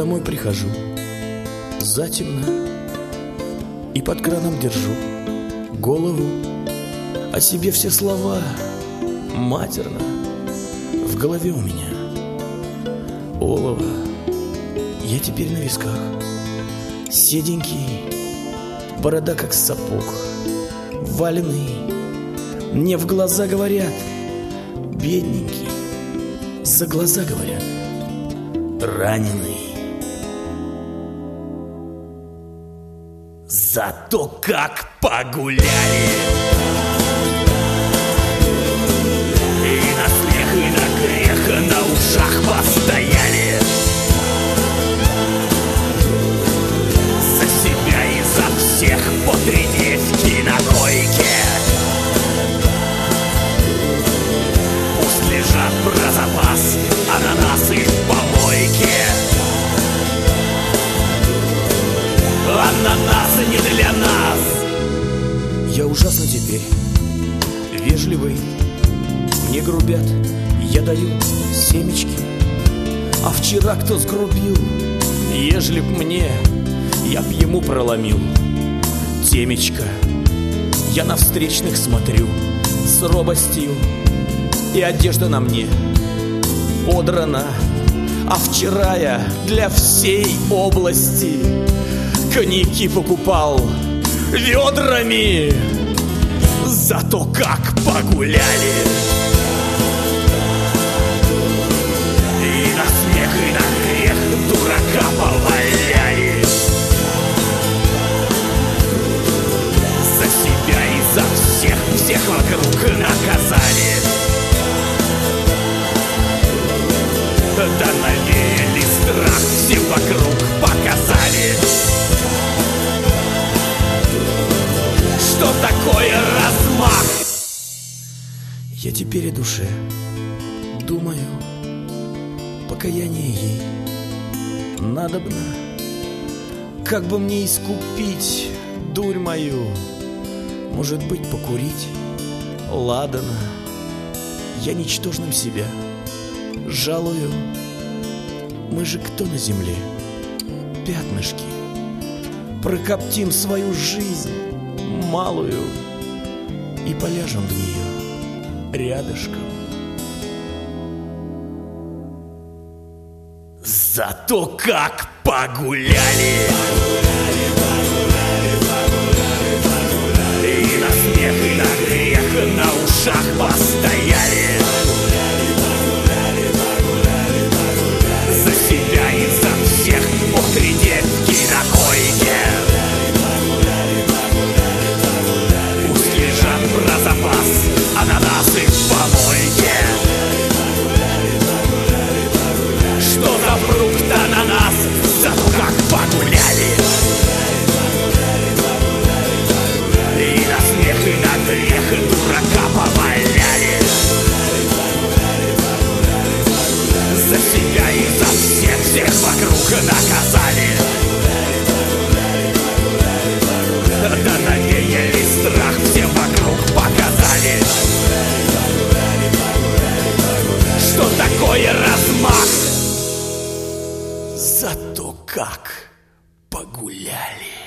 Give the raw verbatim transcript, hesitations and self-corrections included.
Домой прихожу затемно и под краном держу голову, о себе все слова матерно в голове у меня. Олово, я теперь на висках, седенький, борода как сапог, валеный, мне в глаза говорят, бедненький, за глаза говорят, раненый. Зато как погуляли, и на смех, и на грех, на ушах постояли. За себя и за всех по три девки на койке. Пусть лежат про запас ананасы в помойке. Ананасы не для нас. Я ужасно теперь вежливый, мне грубят, я даю семечки. А вчера кто сгрубил, ежели б мне, я б ему проломил темечко. Я на встречных смотрю с робостью, и одежда на мне подрана. А вчера я для всей области коньяки покупал ведрами. Зато как погуляли, и на смех, и на грех дурака поваляли. За себя и за всех, всех вокруг наказали. Да навеяли страх, всем вокруг показали. Что такое размах? Я теперь о душе думаю, покаяние ей надобно. Как бы мне искупить дурь мою? Может быть, покурить? Ладно, я ничтожным себя жалую. Мы же кто на земле? Пятнышки. Прокоптим свою жизнь малую и поляжем в нее рядышком. Зато как погуляли, и на смех, и на грех, на ушах постояли. За себя и за всех по три девки на койке. Пусть лежат про запас ананасы в помойке. Что за фрукт ананас? Зато как погуляли, и на смех, и на грех дурака поваляли. За себя и за всех, всех вокруг наказали. Да навеяли страх, всем вокруг показали. Что такое размах? Зато как погуляли.